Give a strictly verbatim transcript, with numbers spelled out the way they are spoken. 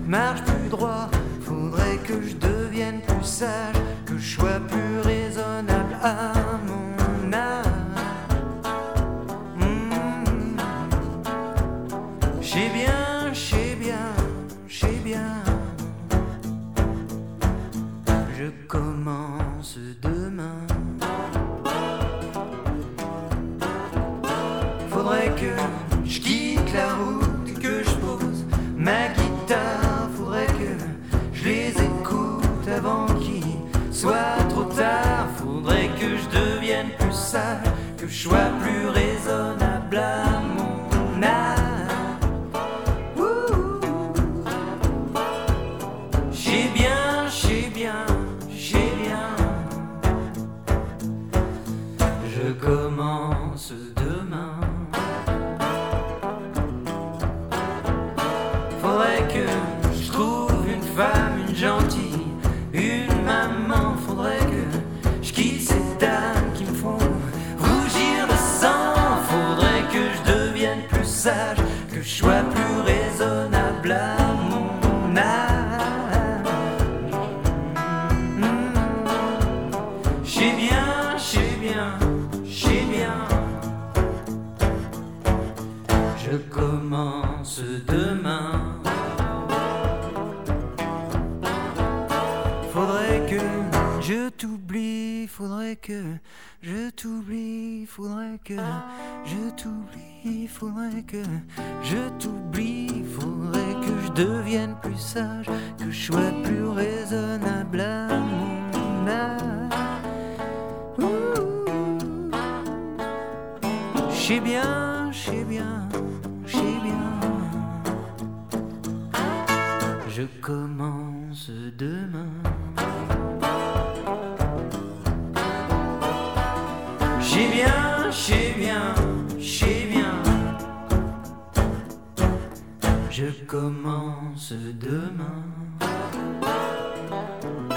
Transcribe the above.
marche plus droit. Faudrait que je devienne plus sage, que je sois plus raisonnable à mon âge. Mmh. J'sais bien, j'sais bien, j'sais bien. Je commence demain. Faudrait que je quitte la route, que je pose ma guitare. Faudrait que je les écoute avant qu'il soit trop tard. Faudrait que je devienne plus sage, que je sois plus raisonnable à mon âge. Ouh. J'sais bien, j'sais bien, j'sais bien. Je commence demain. Faudrait que je trouve une femme, une gentille, une maman. Faudrait que je quitte ces dames qui me font rougir de sang. Faudrait que je devienne plus sage, que je sois plus raisonnable à mon âge. J'sais bien, j'sais bien, j'sais bien. Je commence demain. Faudrait que je t'oublie, faudrait que je t'oublie, faudrait que je t'oublie, faudrait que je t'oublie, faudrait que je devienne plus sage, que je sois plus raisonnable à mon âge. Ouh. J'sais bien, j'sais bien, j'sais bien. Je commence demain. J'sais bien, j'sais bien, j'sais bien. Je commence demain.